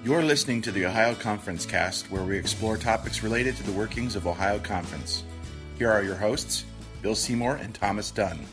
You're listening to the Ohio Conference Cast, where we explore topics related to the workings of Ohio Conference. Here are your hosts, Bill Seymour and Thomas Dunn.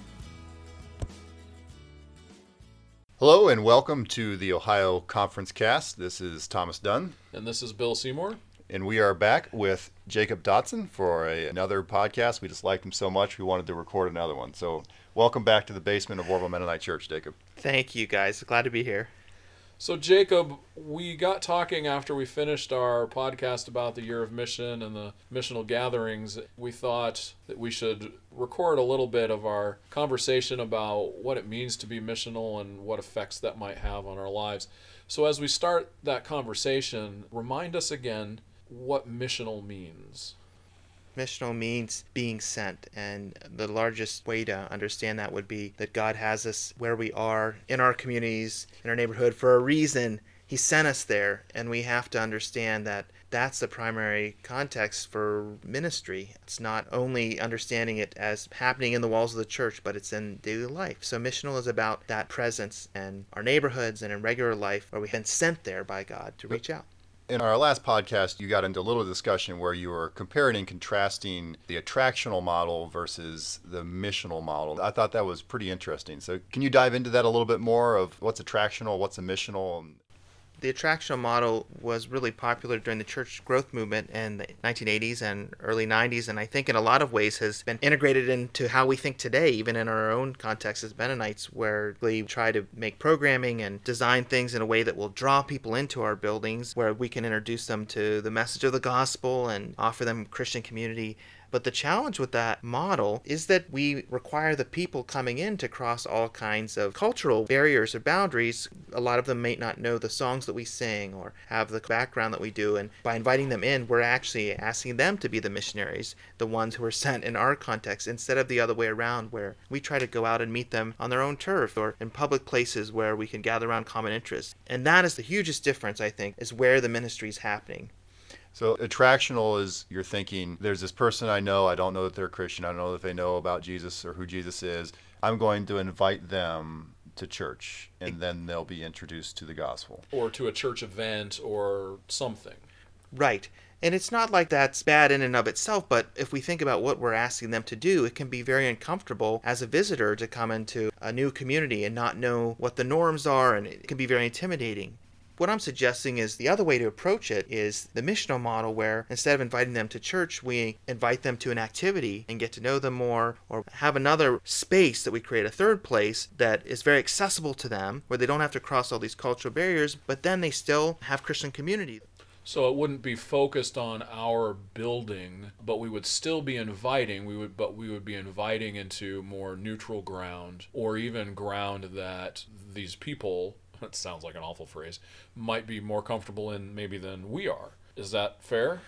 Hello and welcome to the Ohio Conference Cast. This is Thomas Dunn. And this is Bill Seymour. And we are back with Jacob Dotson for another podcast. We just liked him so much we wanted to record another one. So welcome back to the basement of Orville Mennonite Church, Jacob. Thank you, guys. Glad to be here. So, Jacob, we got talking after we finished our podcast about the Year of Mission and the missional gatherings. We thought that we should record a little bit of our conversation about what it means to be missional and what effects that might have on our lives. So as we start that conversation, remind us again what missional means. Missional means being sent, and the largest way to understand that would be that God has us where we are in our communities, in our neighborhood for a reason. He sent us there, and we have to understand that that's the primary context for ministry. It's not only understanding it as happening in the walls of the church, but it's in daily life. So missional is about that presence in our neighborhoods and in regular life where we've been sent there by God to reach out. In our last podcast, you got into a little discussion where you were comparing and contrasting the attractional model versus the missional model. I thought that was pretty interesting. So can you dive into that a little bit more of what's attractional, what's a missional? The attractional model was really popular during the church growth movement in the 1980s and early 90s, and I think in a lot of ways has been integrated into how we think today, even in our own context as Mennonites, where we try to make programming and design things in a way that will draw people into our buildings, where we can introduce them to the message of the gospel and offer them Christian community. But the challenge with that model is that we require the people coming in to cross all kinds of cultural barriers or boundaries. A lot of them may not know the songs that we sing or have the background that we do. And by inviting them in, we're actually asking them to be the missionaries, the ones who are sent in our context, instead of the other way around, where we try to go out and meet them on their own turf or in public places where we can gather around common interests. And that is the hugest difference, I think, is where the ministry is happening. So attractional is you're thinking, there's this person I know, I don't know that they're Christian, I don't know if they know about Jesus or who Jesus is. I'm going to invite them to church, and then they'll be introduced to the gospel. Or to a church event or something. Right. And it's not like that's bad in and of itself, but if we think about what we're asking them to do, it can be very uncomfortable as a visitor to come into a new community and not know what the norms are, and it can be very intimidating. What I'm suggesting is the other way to approach it is the missional model, where instead of inviting them to church, we invite them to an activity and get to know them more, or have another space that we create, a third place that is very accessible to them, where they don't have to cross all these cultural barriers, but then they still have Christian community. So it wouldn't be focused on our building, but we would still be inviting. We would be inviting into more neutral ground, or even ground that these people, that sounds like an awful phrase, might be more comfortable in maybe than we are. Is that fair?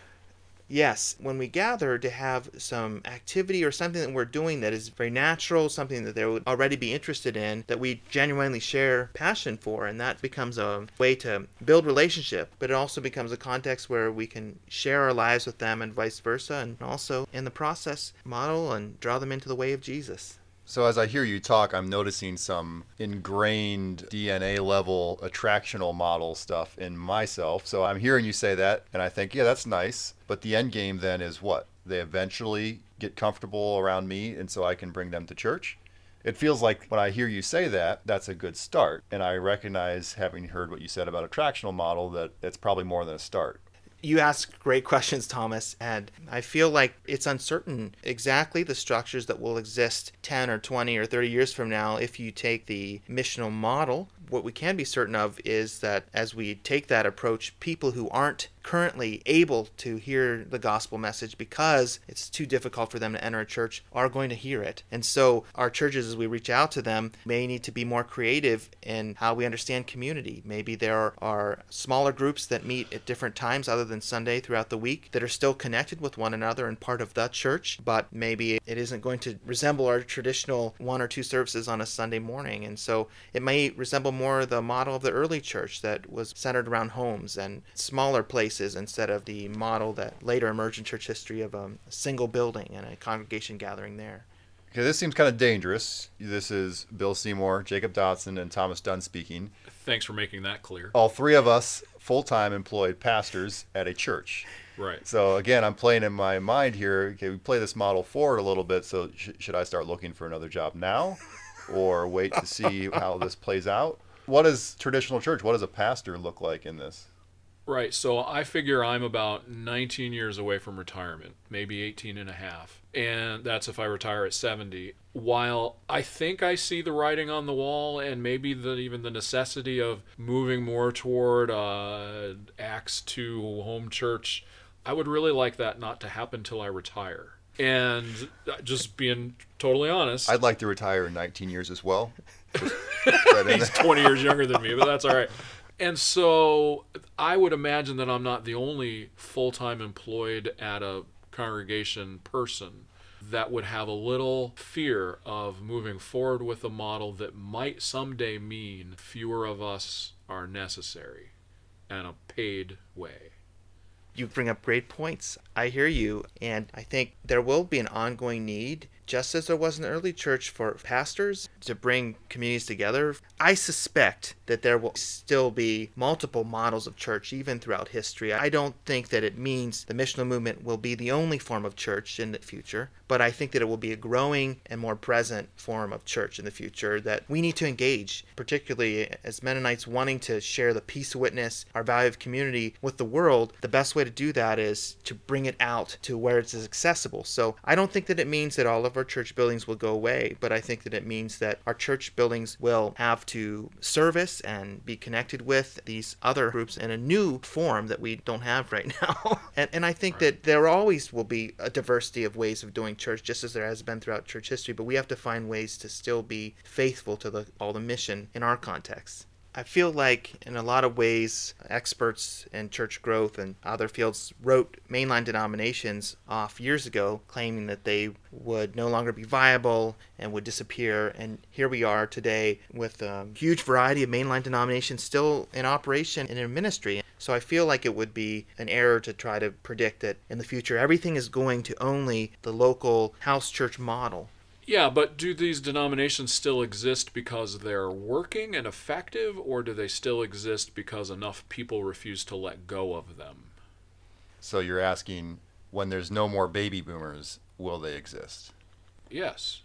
Yes, when we gather to have some activity or something that we're doing that is very natural, something that they would already be interested in, that we genuinely share passion for, and that becomes a way to build relationship, but it also becomes a context where we can share our lives with them and vice versa, and also in the process model and draw them into the way of Jesus. So as I hear you talk, I'm noticing some ingrained DNA level attractional model stuff in myself. So I'm hearing you say that, and I think, yeah, that's nice. But the end game then is what? They eventually get comfortable around me, and so I can bring them to church? It feels like when I hear you say that, that's a good start. And I recognize, having heard what you said about attractional model, that it's probably more than a start. You ask great questions, Thomas, and I feel like it's uncertain exactly the structures that will exist 10 or 20 or 30 years from now if you take the missional model. What we can be certain of is that as we take that approach, people who aren't currently able to hear the gospel message because it's too difficult for them to enter a church are going to hear it. And so our churches, as we reach out to them, may need to be more creative in how we understand community. Maybe there are smaller groups that meet at different times other than Sunday throughout the week that are still connected with one another and part of the church, but maybe it isn't going to resemble our traditional one or two services on a Sunday morning. And so it may resemble more the model of the early church that was centered around homes and smaller places instead of the model that later emerged in church history of a single building and a congregation gathering there. Okay, this seems kind of dangerous. This is Bill Seymour, Jacob Dodson, and Thomas Dunn speaking. Thanks for making that clear. All three of us full-time employed pastors at a church. Right. So again, I'm playing in my mind here. Okay, we play this model forward a little bit. So should I start looking for another job now, or wait to see how this plays out? What is traditional church? What does a pastor look like in this? Right. So I figure I'm about 19 years away from retirement, maybe 18 and a half. And that's if I retire at 70. While I think I see the writing on the wall and maybe even the necessity of moving more toward Acts 2 home church, I would really like that not to happen till I retire. And just being totally honest, I'd like to retire in 19 years as well. he's 20 years younger than me, but that's all right. And so I would imagine that I'm not the only full-time employed at a congregation person that would have a little fear of moving forward with a model that might someday mean fewer of us are necessary and a paid way. You bring up great points. I hear you, and I think there will be an ongoing need, just as there was in the early church, for pastors to bring communities together. I suspect that there will still be multiple models of church even throughout history. I don't think that it means the missional movement will be the only form of church in the future, but I think that it will be a growing and more present form of church in the future that we need to engage, particularly as Mennonites wanting to share the peace witness, our value of community with the world. The best way to do that is to bring it out to where it's accessible. So I don't think that it means that all of our church buildings will go away, but I think that it means that our church buildings will have to service and be connected with these other groups in a new form that we don't have right now. and I think that there always will be a diversity of ways of doing church, just as there has been throughout church history, but we have to find ways to still be faithful to all the mission in our context. I feel like in a lot of ways, experts in church growth and other fields wrote mainline denominations off years ago, claiming that they would no longer be viable and would disappear. And here we are today with a huge variety of mainline denominations still in operation and in ministry. So I feel like it would be an error to try to predict that in the future everything is going to only the local house church model. Yeah, but do these denominations still exist because they're working and effective, or do they still exist because enough people refuse to let go of them? So you're asking, when there's no more baby boomers, will they exist? Yes.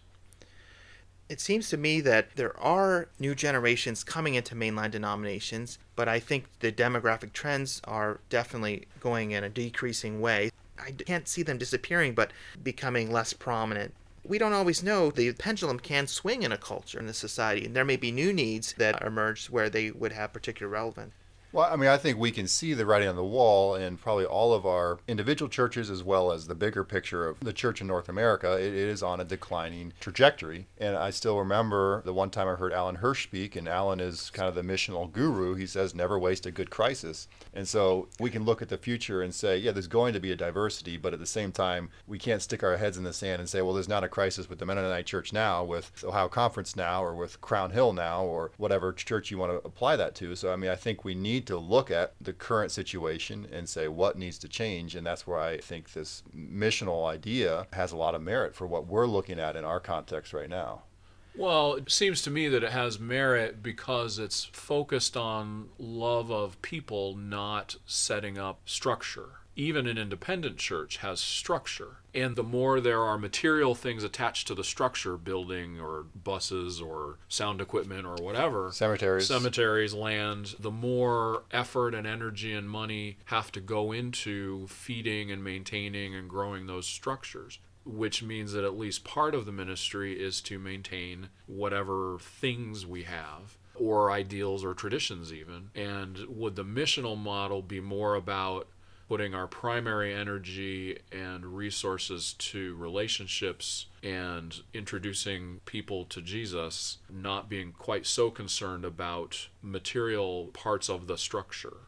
It seems to me that there are new generations coming into mainline denominations, but I think the demographic trends are definitely going in a decreasing way. I can't see them disappearing, but becoming less prominent. We don't always know. The pendulum can swing in a culture, in a society, and there may be new needs that emerge where they would have particular relevance. Well, I mean, I think we can see the writing on the wall in probably all of our individual churches as well as the bigger picture of the church in North America. It is on a declining trajectory. And I still remember the one time I heard Alan Hirsch speak, and Alan is kind of the missional guru. He says, never waste a good crisis. And so we can look at the future and say, yeah, there's going to be a diversity, but at the same time, we can't stick our heads in the sand and say, well, there's not a crisis with the Mennonite Church now, with Ohio Conference now, or with Crown Hill now, or whatever church you want to apply that to. So, I mean, I think we need to look at the current situation and say what needs to change, and that's where I think this missional idea has a lot of merit for what we're looking at in our context right now. Well, it seems to me that it has merit because it's focused on love of people, not setting up structure. Even an independent church has structure. And the more there are material things attached to the structure, building or buses or sound equipment or whatever, cemeteries, land, the more effort and energy and money have to go into feeding and maintaining and growing those structures, which means that at least part of the ministry is to maintain whatever things we have, or ideals or traditions even. And would the missional model be more about putting our primary energy and resources to relationships and introducing people to Jesus, not being quite so concerned about material parts of the structure?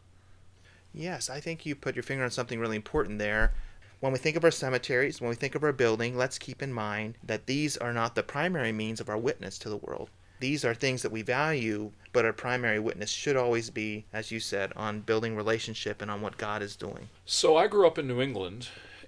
Yes, I think you put your finger on something really important there. When we think of our cemeteries, when we think of our building, let's keep in mind that these are not the primary means of our witness to the world. These are things that we value, but our primary witness should always be, as you said, on building relationship and on what God is doing. So I grew up in New England,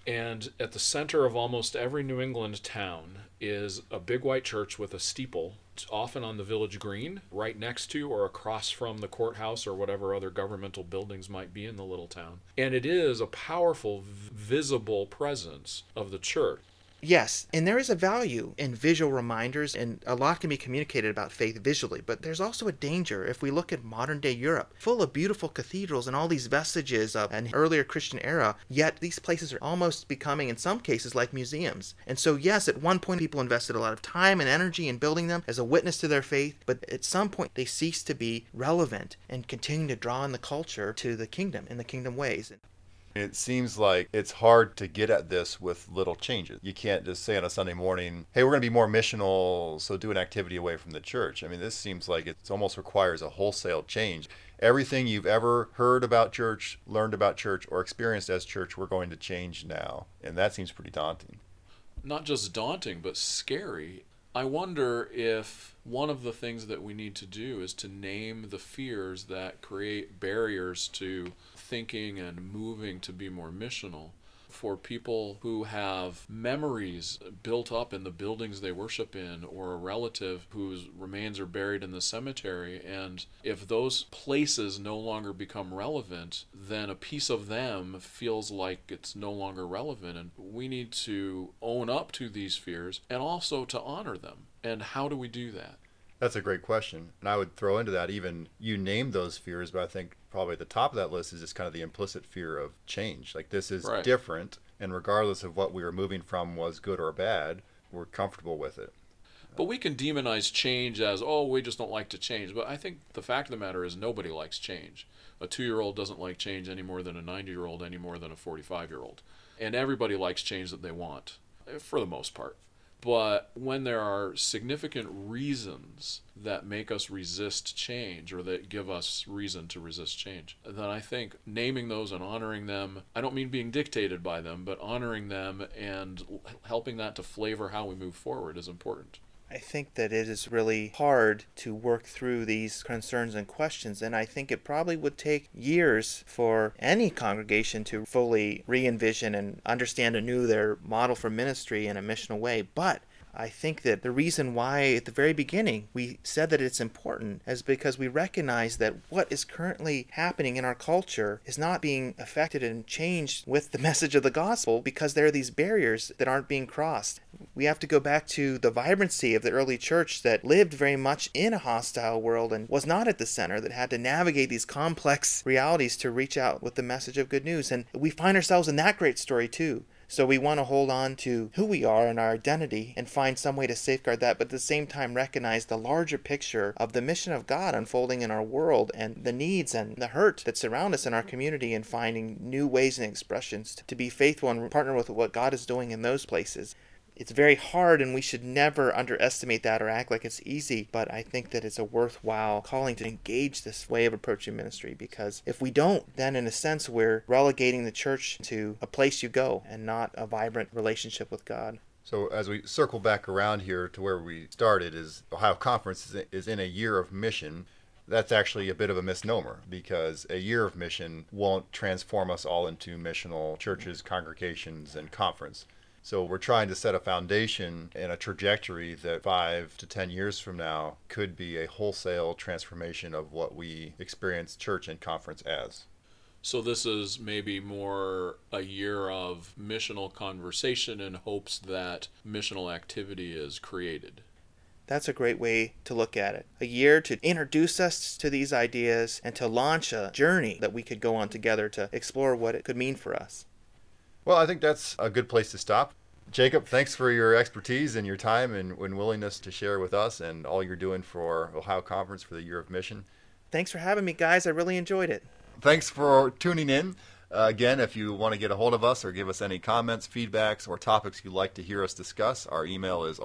And at the center of almost every New England town is a big white church with a steeple, often on the village green, right next to or across from the courthouse or whatever other governmental buildings might be in the little town. And it is a powerful, visible presence of the church. Yes, and there is a value in visual reminders, and a lot can be communicated about faith visually, but there's also a danger if we look at modern-day Europe, full of beautiful cathedrals and all these vestiges of an earlier Christian era, yet these places are almost becoming, in some cases, like museums. And so, yes, at one point people invested a lot of time and energy in building them as a witness to their faith, but at some point they cease to be relevant and continue to draw in the culture to the kingdom and the kingdom ways. It seems like it's hard to get at this with little changes. You can't just say on a Sunday morning, hey, we're going to be more missional, so do an activity away from the church. I mean, this seems like it almost requires a wholesale change. Everything you've ever heard about church, learned about church, or experienced as church, we're going to change now. And that seems pretty daunting. Not just daunting, but scary. I wonder if one of the things that we need to do is to name the fears that create barriers to thinking and moving to be more missional. For people who have memories built up in the buildings they worship in, or a relative whose remains are buried in the cemetery, and if those places no longer become relevant, then a piece of them feels like it's no longer relevant. And we need to own up to these fears and also to honor them. And how do we do that? That's a great question. And I would throw into that, even you named those fears, but I think probably at the top of that list is just kind of the implicit fear of change. Like, this is Right. different, and regardless of what we were moving from was good or bad, we're comfortable with it. But we can demonize change as, oh, we just don't like to change. But I think the fact of the matter is nobody likes change. A 2-year-old doesn't like change any more than a 90-year-old, any more than a 45-year-old. And everybody likes change that they want, for the most part. But when there are significant reasons that make us resist change, or that give us reason to resist change, then I think naming those and honoring them, I don't mean being dictated by them, but honoring them and helping that to flavor how we move forward is important. I think that it is really hard to work through these concerns and questions, and I think it probably would take years for any congregation to fully re-envision and understand anew their model for ministry in a missional way. But I think that the reason why at the very beginning we said that it's important is because we recognize that what is currently happening in our culture is not being affected and changed with the message of the gospel, because there are these barriers that aren't being crossed. We have to go back to the vibrancy of the early church that lived very much in a hostile world and was not at the center, that had to navigate these complex realities to reach out with the message of good news. And we find ourselves in that great story too. So we want to hold on to who we are and our identity and find some way to safeguard that, but at the same time recognize the larger picture of the mission of God unfolding in our world, and the needs and the hurt that surround us in our community, and finding new ways and expressions to be faithful and partner with what God is doing in those places. It's very hard, and we should never underestimate that or act like it's easy, but I think that it's a worthwhile calling to engage this way of approaching ministry, because if we don't, then in a sense we're relegating the church to a place you go and not a vibrant relationship with God. So as we circle back around here to where we started, is Ohio Conference is in a year of mission. That's actually a bit of a misnomer, because a year of mission won't transform us all into missional churches, congregations, and conference. So we're trying to set a foundation and a trajectory that 5 to 10 years from now could be a wholesale transformation of what we experience church and conference as. So this is maybe more a year of missional conversation in hopes that missional activity is created. That's a great way to look at it. A year to introduce us to these ideas and to launch a journey that we could go on together to explore what it could mean for us. Well, I think that's a good place to stop. Jacob, thanks for your expertise and your time and willingness to share with us and all you're doing for Ohio Conference for the Year of Mission. Thanks for having me, guys. I really enjoyed it. Thanks for tuning in. Again, if you want to get a hold of us or give us any comments, feedbacks, or topics you'd like to hear us discuss, our email is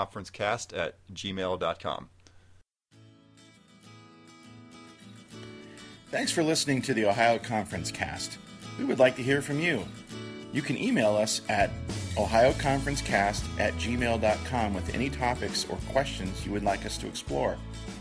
ohioconferencecast@gmail.com. Thanks for listening to the Ohio Conference Cast. We would like to hear from you. You can email us at ohioconferencecast@gmail.com with any topics or questions you would like us to explore.